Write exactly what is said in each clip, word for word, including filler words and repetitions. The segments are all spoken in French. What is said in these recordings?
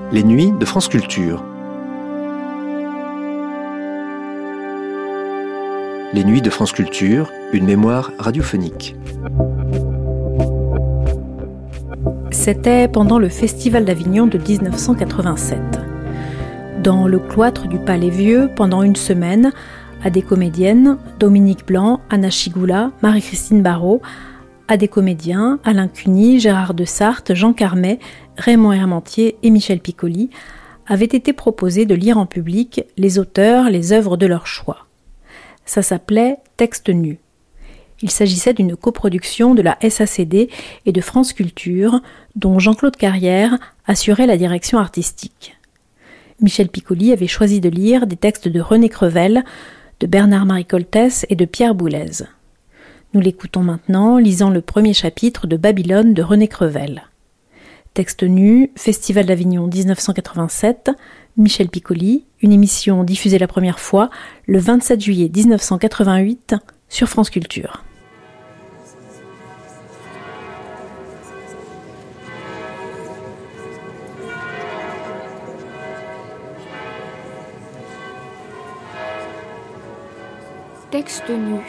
Les nuits de France Culture. Les nuits de France Culture, une mémoire radiophonique. C'était pendant le Festival d'Avignon de dix-neuf cent quatre-vingt-sept. Dans le cloître du Palais Vieux, pendant une semaine, à des comédiennes, Dominique Blanc, Anna Chigoula, Marie-Christine Barrault, à des comédiens, Alain Cuny, Gérard de Sarthe, Jean Carmet, Raymond Hermantier et Michel Piccoli, avaient été proposés de lire en public les auteurs, les œuvres de leur choix. Ça s'appelait « Texte nu ». Il s'agissait d'une coproduction de la S A C D et de France Culture, dont Jean-Claude Carrière assurait la direction artistique. Michel Piccoli avait choisi de lire des textes de René Crevel, de Bernard-Marie Coltès et de Pierre Boulez. Nous l'écoutons maintenant, lisant le premier chapitre de Babylone de René Crevel. Texte nu, Festival d'Avignon dix-neuf cent quatre-vingt-sept, Michel Piccoli, une émission diffusée la première fois le vingt-sept juillet dix-neuf cent quatre-vingt-huit sur France Culture. Texte nu.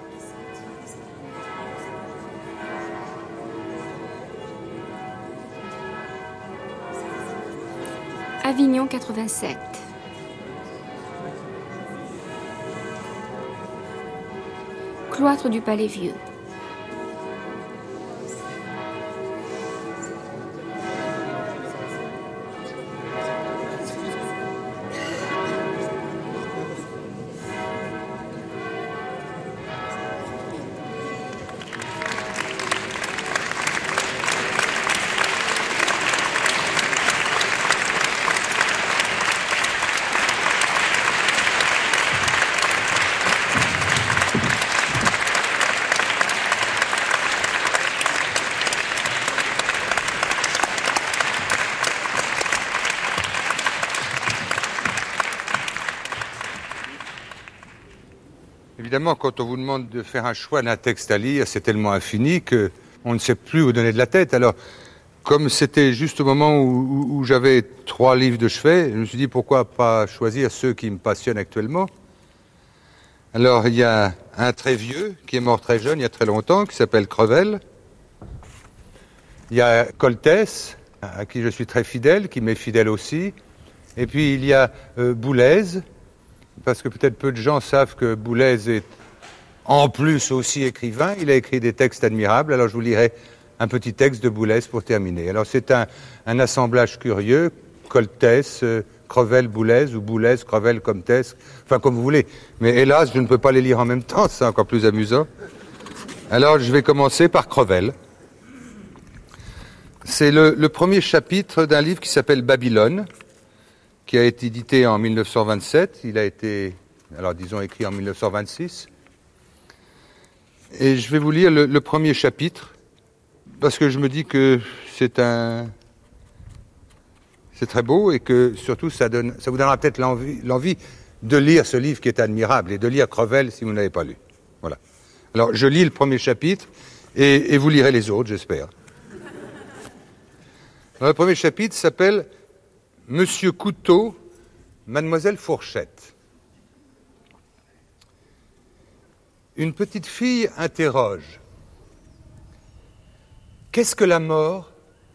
Avignon quatre-vingt-sept. Cloître du Palais Vieux. Évidemment, quand on vous demande de faire un choix d'un texte à lire, c'est tellement infini qu'on ne sait plus où donner de la tête. Alors, comme c'était juste au moment où, où, où j'avais trois livres de chevet, je me suis dit pourquoi pas choisir ceux qui me passionnent actuellement. Alors, il y a un très vieux qui est mort très jeune, il y a très longtemps, qui s'appelle Crevel. Il y a Coltès, à qui je suis très fidèle, qui m'est fidèle aussi. Et puis, il y a euh, Boulez, parce que peut-être peu de gens savent que Boulez est en plus aussi écrivain. Il a écrit des textes admirables. Alors je vous lirai un petit texte de Boulez pour terminer. Alors c'est un, un assemblage curieux, Coltès, euh, Crevel, Boulez, ou Boulez, Crevel, Coltès, enfin comme vous voulez. Mais hélas, je ne peux pas les lire en même temps, c'est encore plus amusant. Alors je vais commencer par Crevel. C'est le, le premier chapitre d'un livre qui s'appelle Babylone, qui a été édité en mille neuf cent vingt-sept, il a été, alors disons, écrit en mille neuf cent vingt-six. Et je vais vous lire le, le premier chapitre, parce que je me dis que c'est un... c'est très beau, et que surtout ça, donne, ça vous donnera peut-être l'envie, l'envie de lire ce livre qui est admirable, et de lire Crevel si vous n'avez pas lu. Voilà. Alors, je lis le premier chapitre, et, et vous lirez les autres, j'espère. Alors, le premier chapitre s'appelle Monsieur Couteau, Mademoiselle Fourchette. Une petite fille interroge. Qu'est-ce que la mort ?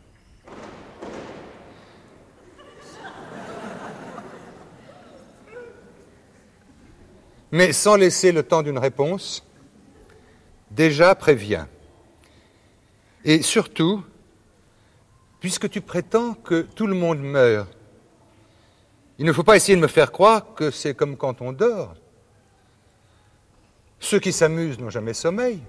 Mais sans laisser le temps d'une réponse, déjà prévient. Et surtout, puisque tu prétends que tout le monde meurt, il ne faut pas essayer de me faire croire que c'est comme quand on dort. Ceux qui s'amusent n'ont jamais sommeil.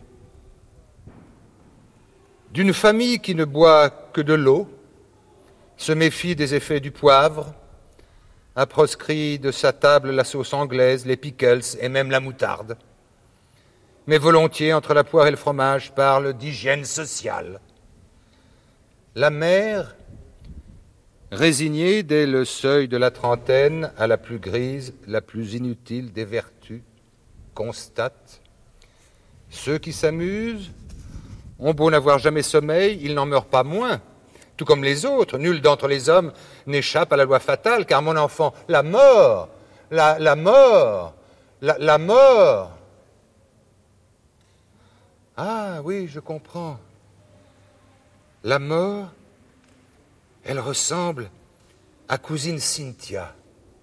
D'une famille qui ne boit que de l'eau, se méfie des effets du poivre, a proscrit de sa table la sauce anglaise, les pickles et même la moutarde. Mais volontiers, entre la poire et le fromage, parle d'hygiène sociale. La mère, résignée dès le seuil de la trentaine à la plus grise, la plus inutile des vertus, constate « Ceux qui s'amusent ont beau n'avoir jamais sommeil, ils n'en meurent pas moins. tout comme les autres. Nul d'entre les hommes n'échappe à la loi fatale, car mon enfant, la mort, la, la mort, la, la mort. Ah oui, je comprends. La mort, elle ressemble à cousine Cynthia.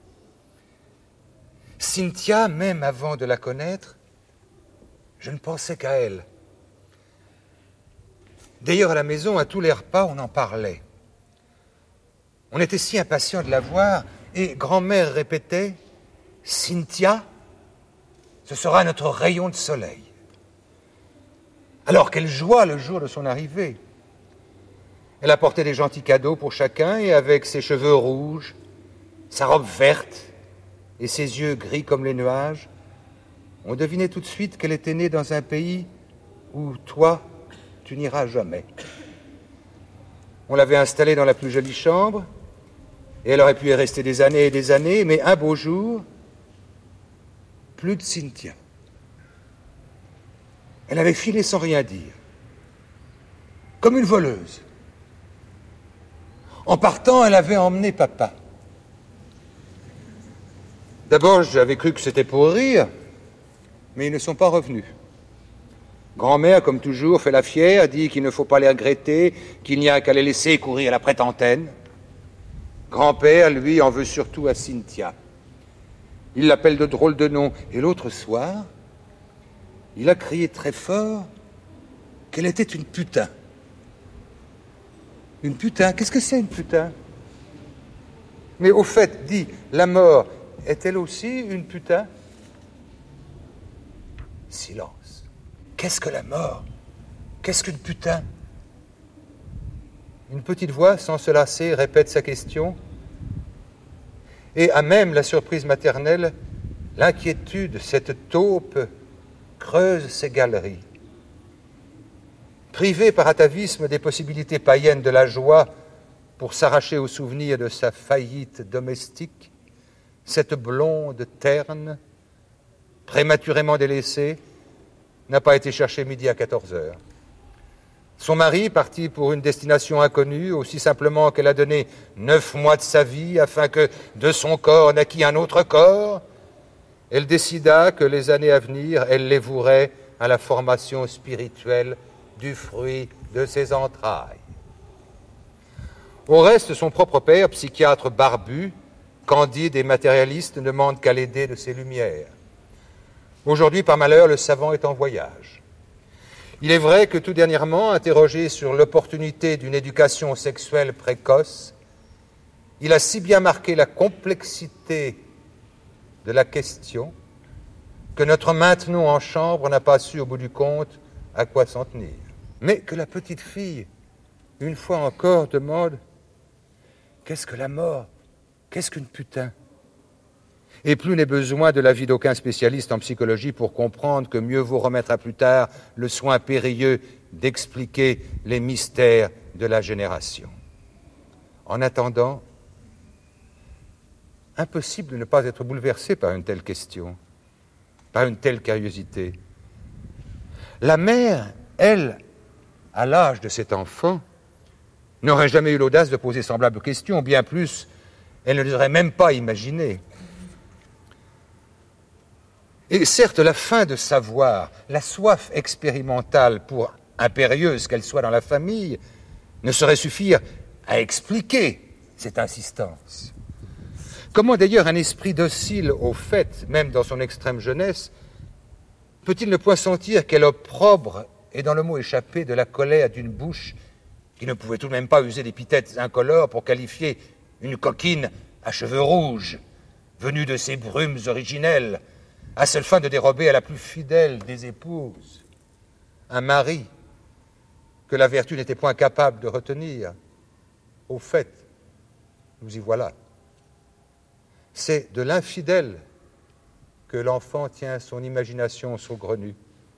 Cynthia, même avant de la connaître, je ne pensais qu'à elle. D'ailleurs, à la maison, à tous les repas, on en parlait. On était si impatients de la voir, et grand-mère répétait « Cynthia, ce sera notre rayon de soleil ». Alors quelle joie le jour de son arrivée. Elle apportait des gentils cadeaux pour chacun, et avec ses cheveux rouges, sa robe verte et ses yeux gris comme les nuages, on devinait tout de suite qu'elle était née dans un pays où toi, tu n'iras jamais. On l'avait installée dans la plus jolie chambre, et elle aurait pu y rester des années et des années, mais un beau jour, plus de Cynthia. Elle avait filé sans rien dire, comme une voleuse. En partant, elle avait emmené papa. D'abord, j'avais cru que c'était pour rire, mais ils ne sont pas revenus. Grand-mère, comme toujours, fait la fière, dit qu'il ne faut pas les regretter, qu'il n'y a qu'à les laisser courir à la prête-antenne. Grand-père, lui, en veut surtout à Cynthia. Il l'appelle de drôles de noms. Et l'autre soir, il a crié très fort qu'elle était une putain. Une putain, qu'est-ce que c'est une putain? Mais au fait, dit, la mort est-elle aussi une putain? Silence. Qu'est-ce que la mort? Qu'est-ce qu'une putain? Une petite voix, sans se lasser, répète sa question. Et à même la surprise maternelle, l'inquiétude, cette taupe, creuse ses galeries. Privée par atavisme des possibilités païennes de la joie pour s'arracher au souvenir de sa faillite domestique, cette blonde terne, prématurément délaissée, n'a pas été cherchée midi à quatorze heures. Son mari, parti pour une destination inconnue, aussi simplement qu'elle a donné neuf mois de sa vie afin que de son corps naquît un autre corps, elle décida que les années à venir, elle les vouerait à la formation spirituelle du fruit de ses entrailles. Au reste, son propre père, psychiatre barbu, candide et matérialiste, ne demande qu'à l'aider de ses lumières. Aujourd'hui, par malheur, le savant est en voyage. Il est vrai que tout dernièrement, interrogé sur l'opportunité d'une éducation sexuelle précoce, il a si bien marqué la complexité de la question que notre maintenon en chambre n'a pas su au bout du compte à quoi s'en tenir. Mais que la petite fille, une fois encore, demande « Qu'est-ce que la mort? Qu'est-ce qu'une putain ?» Et plus n'est besoin de l'avis d'aucun spécialiste en psychologie pour comprendre que mieux vaut remettre à plus tard le soin périlleux d'expliquer les mystères de la génération. En attendant, impossible de ne pas être bouleversé par une telle question, par une telle curiosité. La mère, elle, à l'âge de cet enfant, n'aurait jamais eu l'audace de poser semblable question, bien plus, elle ne les aurait même pas imaginées. Et certes, la faim de savoir, la soif expérimentale, pour impérieuse qu'elle soit dans la famille, ne saurait suffire à expliquer cette insistance. Comment d'ailleurs un esprit docile au fait, même dans son extrême jeunesse, peut-il ne point sentir quel opprobre est dans le mot échappé de la colère d'une bouche qui ne pouvait tout de même pas user d'épithètes incolores pour qualifier une coquine à cheveux rouges, venue de ces brumes originelles, à seule fin de dérober à la plus fidèle des épouses un mari que la vertu n'était point capable de retenir. Au fait, nous y voilà. C'est de l'infidèle que l'enfant tient son imagination saugrenue.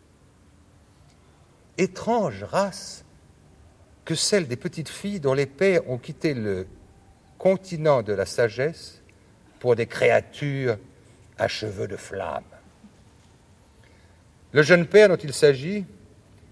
Étrange race que celle des petites filles dont les pères ont quitté le continent de la sagesse pour des créatures à cheveux de flamme. Le jeune père dont il s'agit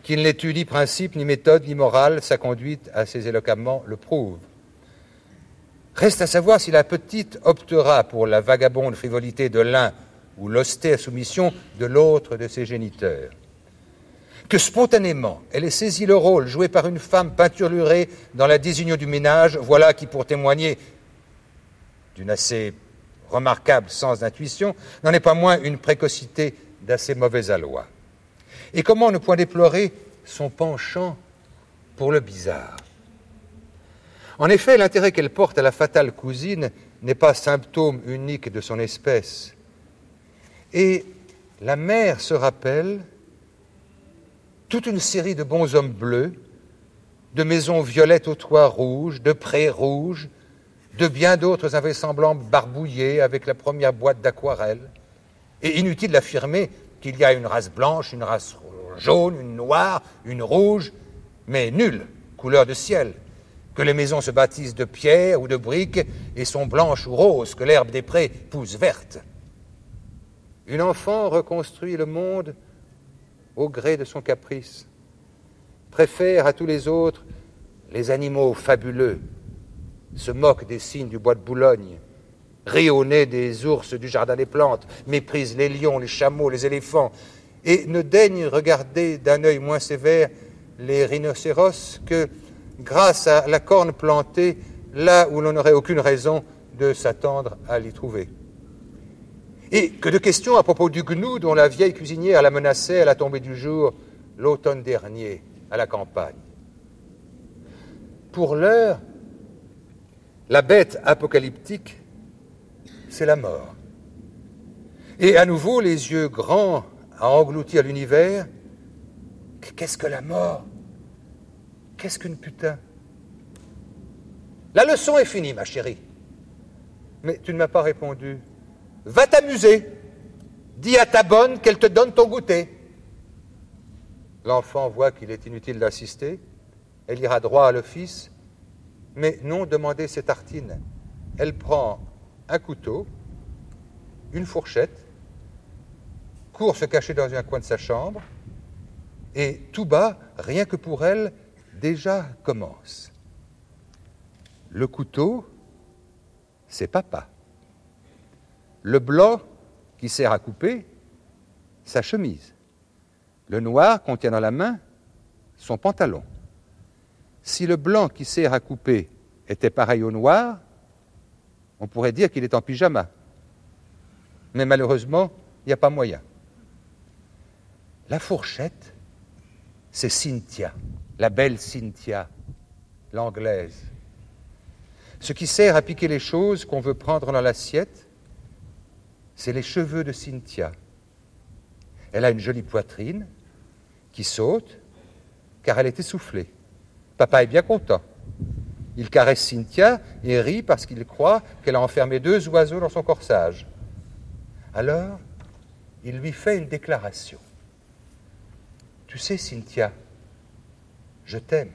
Qu'il n'ait eu ni principe, ni méthode, ni morale, sa conduite assez éloquemment le prouve. Reste à savoir si la petite optera pour la vagabonde frivolité de l'un ou l'austère soumission de l'autre de ses géniteurs. Que spontanément, elle ait saisi le rôle joué par une femme peinturlurée dans la désunion du ménage, voilà qui, pour témoigner d'une assez remarquable sens d'intuition, n'en est pas moins une précocité d'assez mauvais aloi. Et comment ne point déplorer son penchant pour le bizarre? En effet, l'intérêt qu'elle porte à la fatale cousine n'est pas symptôme unique de son espèce. Et la mère se rappelle toute une série de bonshommes bleus, de maisons violettes aux toits rouges, de prés rouges, de bien d'autres invraisemblables barbouillés avec la première boîte d'aquarelle. Et inutile d'affirmer qu'il y a une race blanche, une race jaune, une noire, une rouge, mais nulle couleur de ciel, que les maisons se bâtissent de pierre ou de briques et sont blanches ou roses, que l'herbe des prés pousse verte. Une enfant reconstruit le monde au gré de son caprice, préfère à tous les autres les animaux fabuleux, se moque des cygnes du bois de Boulogne, rit au nez des ours du jardin des plantes, méprise les lions, les chameaux, les éléphants, et ne daigne regarder d'un œil moins sévère les rhinocéros que, grâce à la corne plantée, là où l'on n'aurait aucune raison de s'attendre à l'y trouver. Et que de questions à propos du gnou dont la vieille cuisinière la menaçait à la tombée du jour l'automne dernier à la campagne. Pour l'heure, la bête apocalyptique, c'est la mort. Et à nouveau, les yeux grands à engloutir l'univers, qu'est-ce que la mort? Qu'est-ce qu'une putain? La leçon est finie, ma chérie. Mais tu ne m'as pas répondu. Va t'amuser. Dis à ta bonne qu'elle te donne ton goûter. L'enfant voit qu'il est inutile d'assister. Elle ira droit à l'office, mais non demander ses tartines. Elle prend un couteau, une fourchette, court se cacher dans un coin de sa chambre, et tout bas, rien que pour elle, déjà commence. Le couteau, c'est papa. Le blanc qui sert à couper, sa chemise. Le noir qu'on tient dans la main, son pantalon. Si le blanc qui sert à couper était pareil au noir, on pourrait dire qu'il est en pyjama. Mais malheureusement, il n'y a pas moyen. La fourchette, c'est Cynthia, la belle Cynthia, l'anglaise. Ce qui sert à piquer les choses qu'on veut prendre dans l'assiette, c'est les cheveux de Cynthia. Elle a une jolie poitrine qui saute, car elle est essoufflée. Papa est bien content. Il caresse Cynthia et rit parce qu'il croit qu'elle a enfermé deux oiseaux dans son corsage. Alors, il lui fait une déclaration. « Tu sais, Cynthia, je t'aime.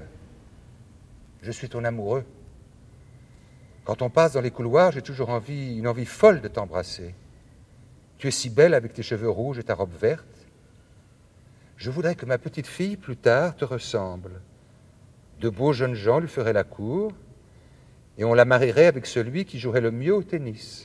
Je suis ton amoureux. Quand on passe dans les couloirs, j'ai toujours envie, une envie folle de t'embrasser. Tu es si belle avec tes cheveux rouges et ta robe verte. Je voudrais que ma petite fille, plus tard, te ressemble. De beaux jeunes gens lui feraient la cour, et on la marierait avec celui qui jouerait le mieux au tennis.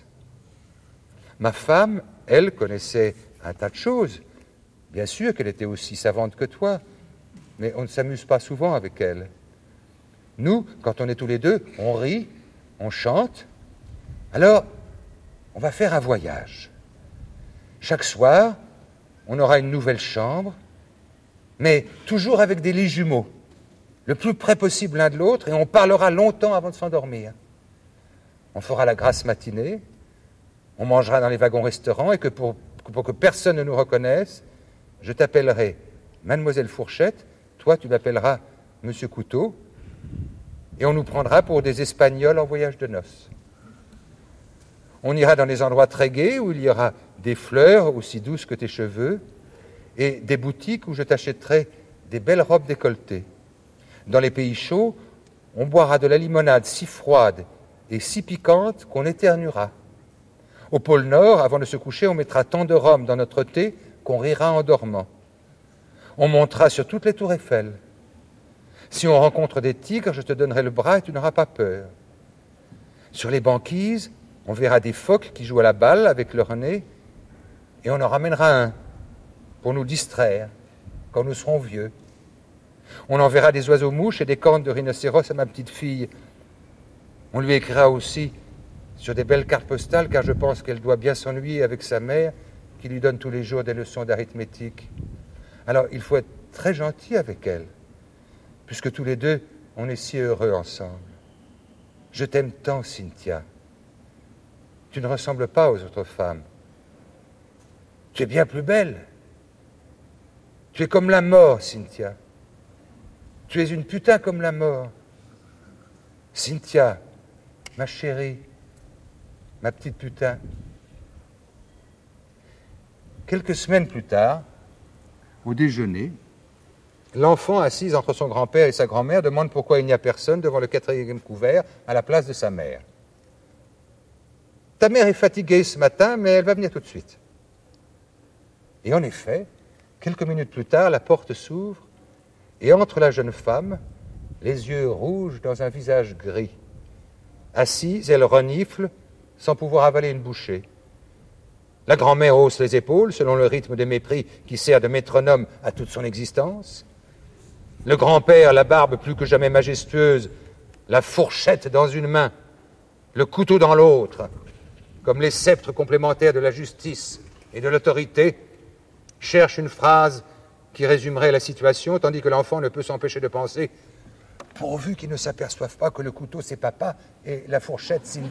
Ma femme, elle, connaissait un tas de choses. Bien sûr qu'elle était aussi savante que toi, mais on ne s'amuse pas souvent avec elle. Nous, quand on est tous les deux, on rit, on chante. Alors, on va faire un voyage. Chaque soir, on aura une nouvelle chambre, mais toujours avec des lits jumeaux, le plus près possible l'un de l'autre, et on parlera longtemps avant de s'endormir. On fera la grasse matinée, on mangera dans les wagons-restaurants, et que pour, pour que personne ne nous reconnaisse, je t'appellerai Mademoiselle Fourchette, toi tu m'appelleras Monsieur Couteau, et on nous prendra pour des Espagnols en voyage de noces. On ira dans des endroits très gais où il y aura des fleurs aussi douces que tes cheveux et des boutiques où je t'achèterai des belles robes décolletées. Dans les pays chauds, on boira de la limonade si froide et si piquante qu'on éternuera. Au pôle Nord, avant de se coucher, on mettra tant de rhum dans notre thé qu'on rira en dormant. On montera sur toutes les tours Eiffel. Si on rencontre des tigres, je te donnerai le bras et tu n'auras pas peur. Sur les banquises, on verra des phoques qui jouent à la balle avec leur nez et on en ramènera un pour nous distraire quand nous serons vieux. On enverra des oiseaux-mouches et des cornes de rhinocéros à ma petite fille. On lui écrira aussi sur des belles cartes postales, car je pense qu'elle doit bien s'ennuyer avec sa mère, qui lui donne tous les jours des leçons d'arithmétique. Alors, il faut être très gentil avec elle, puisque tous les deux, on est si heureux ensemble. Je t'aime tant, Cynthia. Tu ne ressembles pas aux autres femmes. Tu es bien plus belle. Tu es comme la mort, Cynthia. Tu es une putain comme la mort. Cynthia, ma chérie, ma petite putain. Quelques semaines plus tard, au déjeuner, l'enfant, assise entre son grand-père et sa grand-mère, demande pourquoi il n'y a personne devant le quatrième couvert à la place de sa mère. Ta mère est fatiguée ce matin, mais elle va venir tout de suite. Et en effet, quelques minutes plus tard, la porte s'ouvre et entre la jeune femme, les yeux rouges dans un visage gris. Assise, elle renifle sans pouvoir avaler une bouchée. La grand-mère hausse les épaules selon le rythme de mépris qui sert de métronome à toute son existence. Le grand-père, la barbe plus que jamais majestueuse, la fourchette dans une main, le couteau dans l'autre, comme les sceptres complémentaires de la justice et de l'autorité, cherche une phrase qui résumerait la situation, tandis que l'enfant ne peut s'empêcher de penser « pourvu qu'il ne s'aperçoive pas que le couteau c'est papa et la fourchette Cynthia ».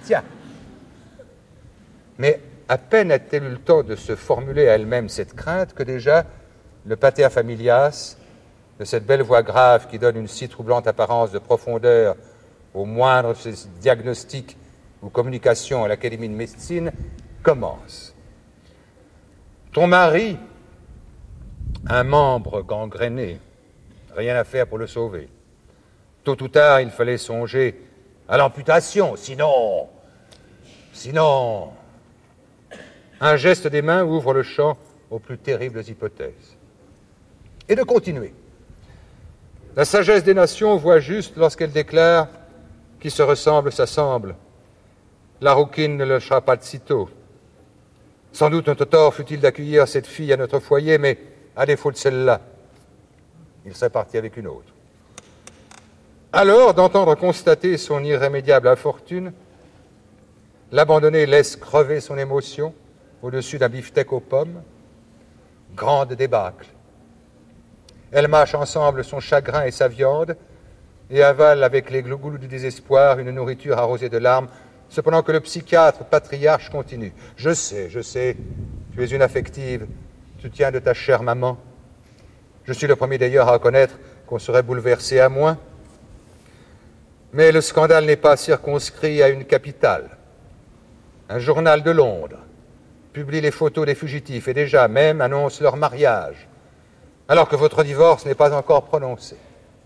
Mais à peine a-t-elle eu le temps de se formuler à elle-même cette crainte que déjà le pater familias, de cette belle voix grave qui donne une si troublante apparence de profondeur au moindre de ses diagnostics ou communications à l'Académie de médecine, commence. Ton mari, un membre gangréné, rien à faire pour le sauver. Tôt ou tard, il fallait songer à l'amputation, sinon... Sinon... Un geste des mains ouvre le champ aux plus terribles hypothèses. Et de continuer. La sagesse des nations voit juste lorsqu'elle déclare « qui se ressemble s'assemble ». La rouquine ne le lâchera pas de sitôt. Sans doute notre tort fut-il d'accueillir cette fille à notre foyer, mais à défaut de celle-là, il serait parti avec une autre. Alors, d'entendre constater son irrémédiable infortune, l'abandonné laisse crever son émotion au-dessus d'un beefsteak aux pommes. Grande débâcle. Elles mâchent ensemble son chagrin et sa viande et avalent avec les glougous du désespoir une nourriture arrosée de larmes, cependant que le psychiatre patriarche continue. « Je sais, je sais, tu es une affective, tu tiens de ta chère maman. Je suis le premier d'ailleurs à reconnaître qu'on serait bouleversé à moins. Mais le scandale n'est pas circonscrit à une capitale. Un journal de Londres publie les photos des fugitifs et déjà même annonce leur mariage, alors que votre divorce n'est pas encore prononcé.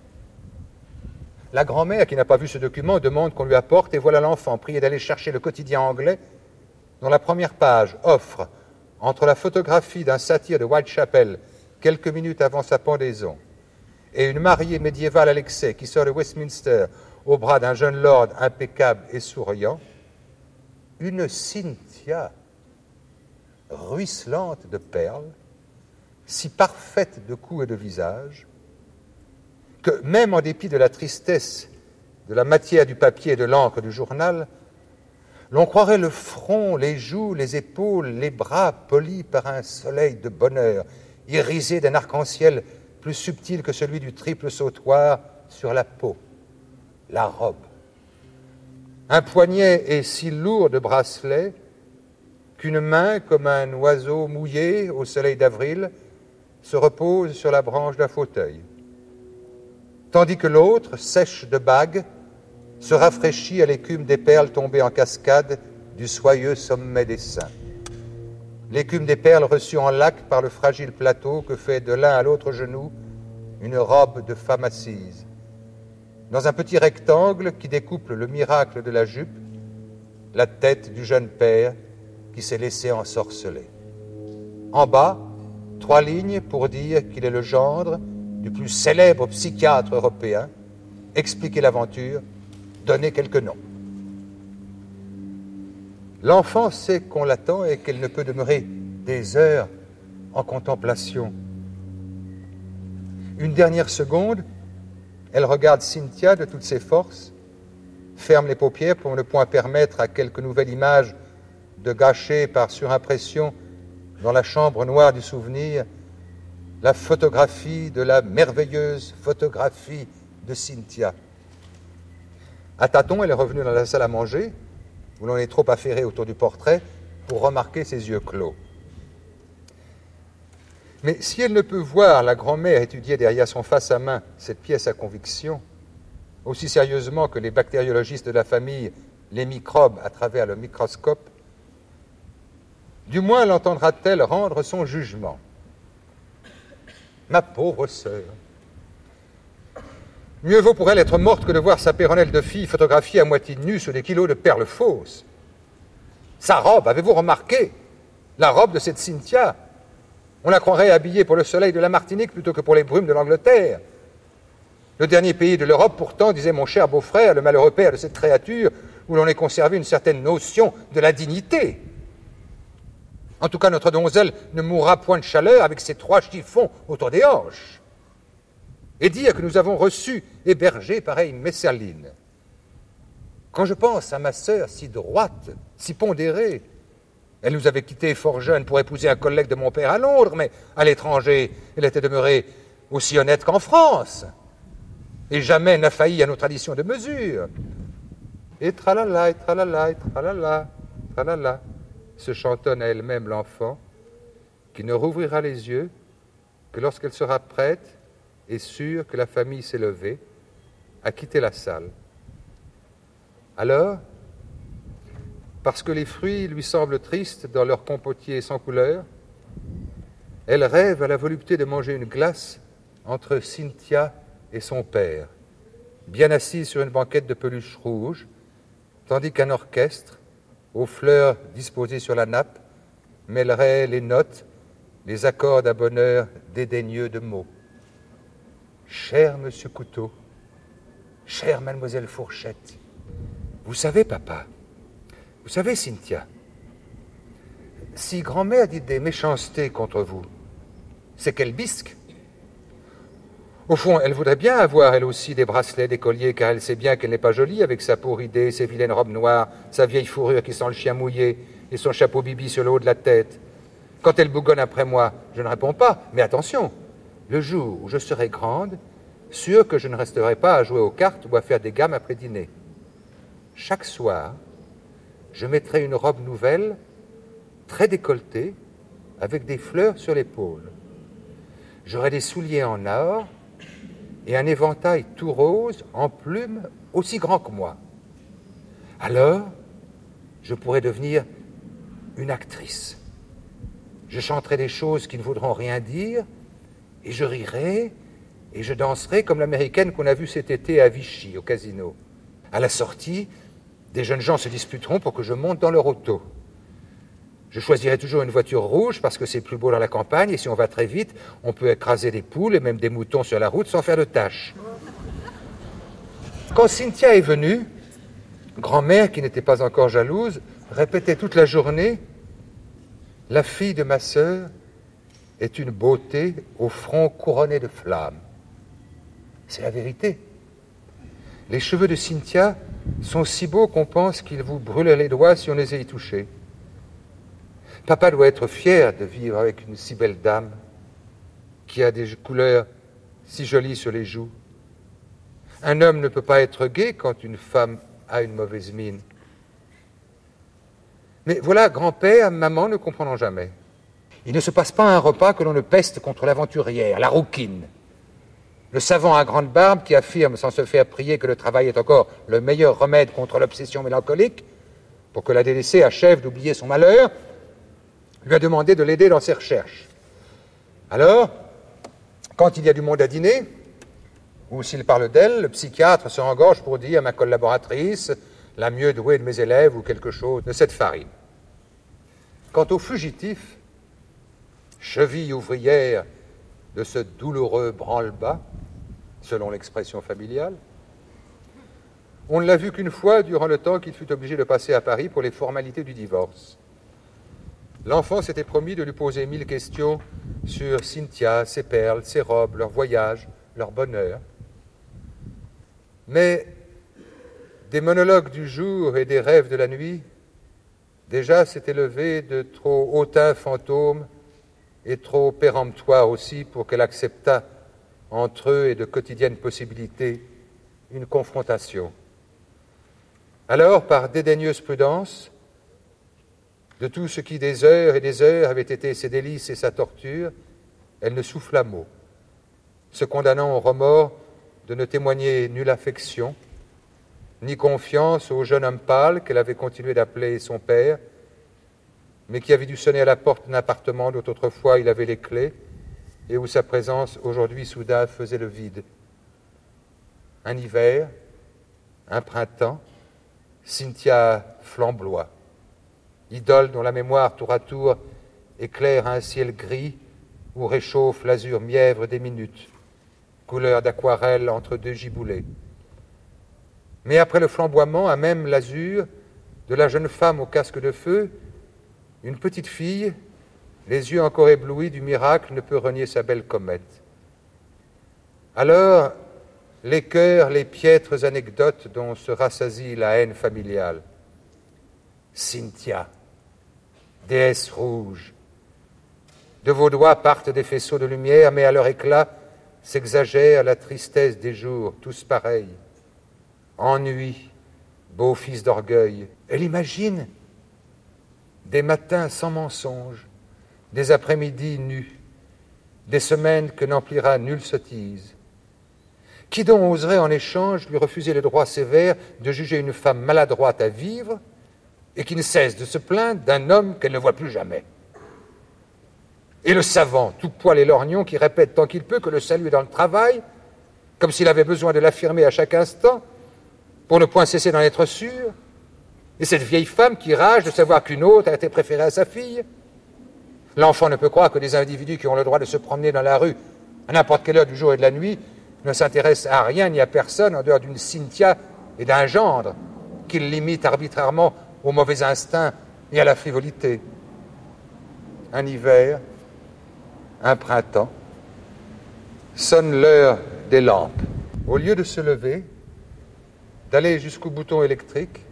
La grand-mère, qui n'a pas vu ce document, demande qu'on lui apporte et voilà l'enfant prié d'aller chercher le quotidien anglais dont la première page offre, entre la photographie d'un satyre de Whitechapel quelques minutes avant sa pendaison et une mariée médiévale à l'excès qui sort de Westminster au bras d'un jeune lord impeccable et souriant, une Cynthia ruisselante de perles, si parfaite de cou et de visage, que même en dépit de la tristesse de la matière du papier et de l'encre du journal, l'on croirait le front, les joues, les épaules, les bras polis par un soleil de bonheur, irisé d'un arc-en-ciel plus subtil que celui du triple sautoir sur la peau, la robe. Un poignet est si lourd de bracelets qu'une main, comme un oiseau mouillé au soleil d'avril, se repose sur la branche d'un fauteuil, tandis que l'autre, sèche de bagues, se rafraîchit à l'écume des perles tombées en cascade du soyeux sommet des seins. L'écume des perles reçues en lac par le fragile plateau que fait de l'un à l'autre genou une robe de femme assise. Dans un petit rectangle qui découpe le miracle de la jupe, la tête du jeune père qui s'est laissé ensorceler. En bas, Trois lignes pour dire qu'il est le gendre du plus célèbre psychiatre européen, expliquer l'aventure, donner quelques noms. L'enfant sait qu'on l'attend et qu'elle ne peut demeurer des heures en contemplation. Une dernière seconde, elle regarde Cynthia de toutes ses forces, ferme les paupières pour ne point permettre à quelque nouvelle image de gâcher par surimpression dans la chambre noire du souvenir la photographie de la merveilleuse photographie de Cynthia. À tâtons, elle est revenue dans la salle à manger, où l'on est trop affairé autour du portrait pour remarquer ses yeux clos. Mais si elle ne peut voir la grand-mère étudier derrière son face à main cette pièce à conviction, aussi sérieusement que les bactériologistes de la famille les microbes à travers le microscope, du moins l'entendra-t-elle rendre son jugement. Ma pauvre sœur, mieux vaut pour elle être morte que de voir sa péronnelle de fille photographiée à moitié nue sous des kilos de perles fausses. Sa robe, avez-vous remarqué? La robe de cette Cynthia. On la croirait habillée pour le soleil de la Martinique plutôt que pour les brumes de l'Angleterre. Le dernier pays de l'Europe, pourtant, disait mon cher beau-frère, le malheureux père de cette créature, où l'on ait conservé une certaine notion de la dignité. En tout cas, notre donzelle ne mourra point de chaleur avec ses trois chiffons autour des hanches. Et dire que nous avons reçu héberger pareille Messaline. Quand je pense à ma sœur si droite, si pondérée, elle nous avait quittés fort jeunes pour épouser un collègue de mon père à Londres, mais à l'étranger, elle était demeurée aussi honnête qu'en France, et jamais n'a failli à nos traditions de mesure. Et tralala, et tralala, et tralala, tralala, se chantonne à elle-même l'enfant, qui ne rouvrira les yeux que lorsqu'elle sera prête et sûre que la famille s'est levée, à quitter la salle. Alors, parce que les fruits lui semblent tristes dans leur compotier sans couleur, elle rêve à la volupté de manger une glace entre Cynthia et son père, bien assise sur une banquette de peluche rouge, tandis qu'un orchestre, aux fleurs disposées sur la nappe, mêlerait les notes, les accords d'un bonheur dédaigneux de mots. Cher monsieur Couteau, chère mademoiselle Fourchette, vous savez, papa, vous savez, Cynthia, si grand-mère dit des méchancetés contre vous, c'est qu'elle bisque. Au fond, elle voudrait bien avoir, elle aussi, des bracelets, des colliers, car elle sait bien qu'elle n'est pas jolie avec sa peau ridée, ses vilaines robes noires, sa vieille fourrure qui sent le chien mouillé et son chapeau bibi sur le haut de la tête. Quand elle bougonne après moi, je ne réponds pas, mais attention, le jour où je serai grande, sûr que je ne resterai pas à jouer aux cartes ou à faire des gammes après dîner. Chaque soir, je mettrai une robe nouvelle, très décolletée, avec des fleurs sur l'épaule. J'aurai des souliers en or et un éventail tout rose en plumes aussi grand que moi. Alors, je pourrai devenir une actrice. Je chanterai des choses qui ne voudront rien dire et je rirai et je danserai comme l'américaine qu'on a vue cet été à Vichy, au casino. À la sortie, des jeunes gens se disputeront pour que je monte dans leur auto. Je choisirai toujours une voiture rouge parce que c'est plus beau dans la campagne et si on va très vite, on peut écraser des poules et même des moutons sur la route sans faire de tâches. Quand Cynthia est venue, grand-mère, qui n'était pas encore jalouse, répétait toute la journée « La fille de ma sœur est une beauté au front couronné de flammes. » C'est la vérité. Les cheveux de Cynthia sont si beaux qu'on pense qu'ils vous brûlent les doigts si on les y touchés. Papa doit être fier de vivre avec une si belle dame qui a des couleurs si jolies sur les joues. Un homme ne peut pas être gai quand une femme a une mauvaise mine. Mais voilà, grand-père, maman ne comprendront jamais. Il ne se passe pas un repas que l'on ne peste contre l'aventurière, la rouquine. Le savant à grande barbe qui affirme sans se faire prier que le travail est encore le meilleur remède contre l'obsession mélancolique, pour que la délaissée achève d'oublier son malheur, lui a demandé de l'aider dans ses recherches. Alors, quand il y a du monde à dîner, ou s'il parle d'elle, le psychiatre se rengorge pour dire à ma collaboratrice, la mieux douée de mes élèves, ou quelque chose de cette farine. Quant au fugitif, cheville ouvrière de ce douloureux branle-bas, selon l'expression familiale. On ne l'a vu qu'une fois durant le temps qu'il fut obligé de passer à Paris pour les formalités du divorce. L'enfant s'était promis de lui poser mille questions sur Cynthia, ses perles, ses robes, leur voyage, leur bonheur. Mais des monologues du jour et des rêves de la nuit, déjà s'étaient levés de trop hautains fantômes et trop péremptoires aussi pour qu'elle acceptât entre eux et de quotidiennes possibilités une confrontation. Alors, par dédaigneuse prudence, de tout ce qui des heures et des heures avait été ses délices et sa torture, elle ne souffla mot, se condamnant au remords de ne témoigner nulle affection, ni confiance au jeune homme pâle qu'elle avait continué d'appeler son père, mais qui avait dû sonner à la porte d'un appartement dont autrefois il avait les clés et où sa présence aujourd'hui soudain faisait le vide. Un hiver, un printemps, Cynthia flamboie, idole dont la mémoire tour à tour éclaire un ciel gris où réchauffe l'azur mièvre des minutes, couleur d'aquarelle entre deux giboulées. Mais après le flamboiement, à même l'azur de la jeune femme au casque de feu, une petite fille, les yeux encore éblouis du miracle, ne peut renier sa belle comète. Alors, les cœurs, les piètres anecdotes dont se rassasie la haine familiale. Cynthia, déesse rouge, de vos doigts partent des faisceaux de lumière, mais à leur éclat s'exagère la tristesse des jours, tous pareils. Ennui, beau fils d'orgueil. Elle imagine des matins sans mensonge, des après-midi nus, des semaines que n'emplira nulle sottise. Qui donc oserait en échange lui refuser le droit sévère de juger une femme maladroite à vivre et qui ne cesse de se plaindre d'un homme qu'elle ne voit plus jamais? Et le savant, tout poil et lorgnon, qui répète tant qu'il peut que le salut est dans le travail, comme s'il avait besoin de l'affirmer à chaque instant, pour ne point cesser d'en être sûr, et cette vieille femme qui rage de savoir qu'une autre a été préférée à sa fille. L'enfant ne peut croire que des individus qui ont le droit de se promener dans la rue à n'importe quelle heure du jour et de la nuit ne s'intéressent à rien ni à personne en dehors d'une Cynthia et d'un gendre qu'ils limitent arbitrairement au mauvais instinct et à la frivolité. Un hiver, un printemps, sonne l'heure des lampes. Au lieu de se lever, d'aller jusqu'au bouton électrique,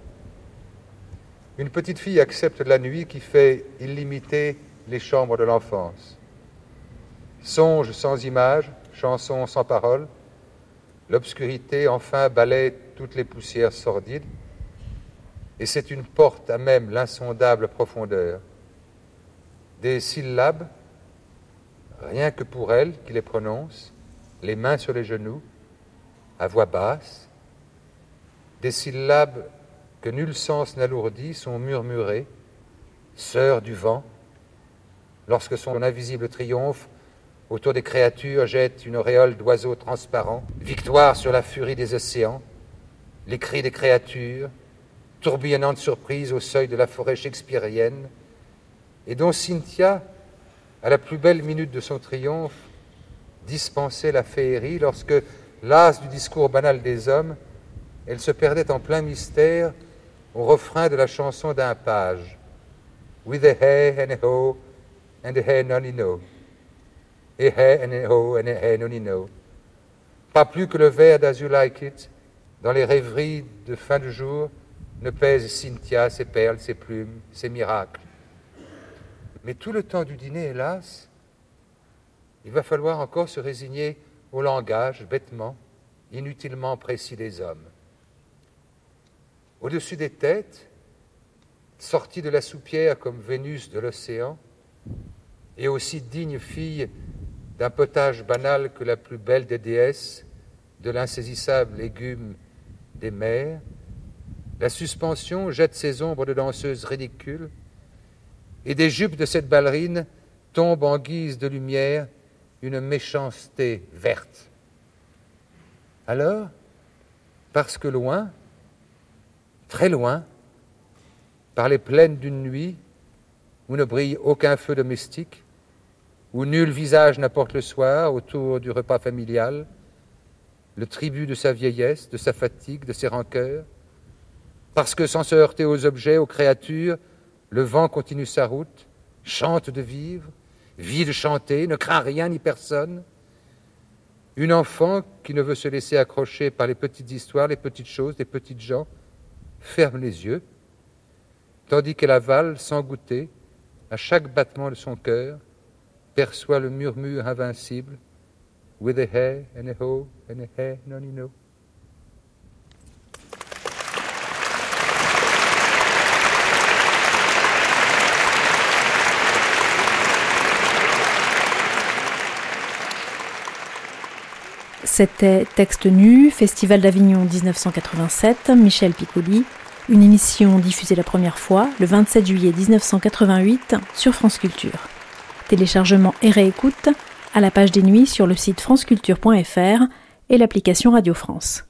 une petite fille accepte la nuit qui fait illimiter les chambres de l'enfance. Songes sans images, chansons sans paroles, l'obscurité enfin balaie toutes les poussières sordides, et c'est une porte à même l'insondable profondeur. Des syllabes, rien que pour elle qui les prononce, les mains sur les genoux, à voix basse, des syllabes que nul sens n'alourdit sont murmurées, sœurs du vent, lorsque son invisible triomphe autour des créatures jette une auréole d'oiseaux transparents, victoire sur la furie des océans, les cris des créatures, tourbillonnante surprise au seuil de la forêt shakespearienne, et dont Cynthia, à la plus belle minute de son triomphe, dispensait la féerie lorsque, lasse du discours banal des hommes, elle se perdait en plein mystère au refrain de la chanson d'un page. With a hey and a ho and a hey nonny no. A hey and a ho and a hey nonny no. Pas plus que le vers d'As You Like It, dans les rêveries de fin de jour, ne pèse Cynthia, ses perles, ses plumes, ses miracles. Mais tout le temps du dîner, hélas, il va falloir encore se résigner au langage bêtement, inutilement précis des hommes. Au-dessus des têtes, sortie de la soupière comme Vénus de l'océan, et aussi digne fille d'un potage banal que la plus belle des déesses, de l'insaisissable légume des mers, la suspension jette ses ombres de danseuse ridicule, et des jupes de cette ballerine tombe en guise de lumière une méchanceté verte. Alors, parce que loin, très loin, par les plaines d'une nuit où ne brille aucun feu domestique, où nul visage n'apporte le soir autour du repas familial, le tribut de sa vieillesse, de sa fatigue, de ses rancœurs, parce que sans se heurter aux objets, aux créatures, le vent continue sa route, chante de vivre, vit de chanter, ne craint rien ni personne. Une enfant qui ne veut se laisser accrocher par les petites histoires, les petites choses, les petites gens, ferme les yeux, tandis qu'elle avale sans goûter, à chaque battement de son cœur, perçoit le murmure invincible « With a hey and a ho and a hey nonny no ». C'était Texte nu, Festival d'Avignon dix-neuf cent quatre-vingt-sept, Michel Piccoli, une émission diffusée la première fois le vingt-sept juillet dix-neuf cent quatre-vingt-huit sur France Culture. Téléchargement et réécoute à la page des nuits sur le site franceculture point f r et l'application Radio France.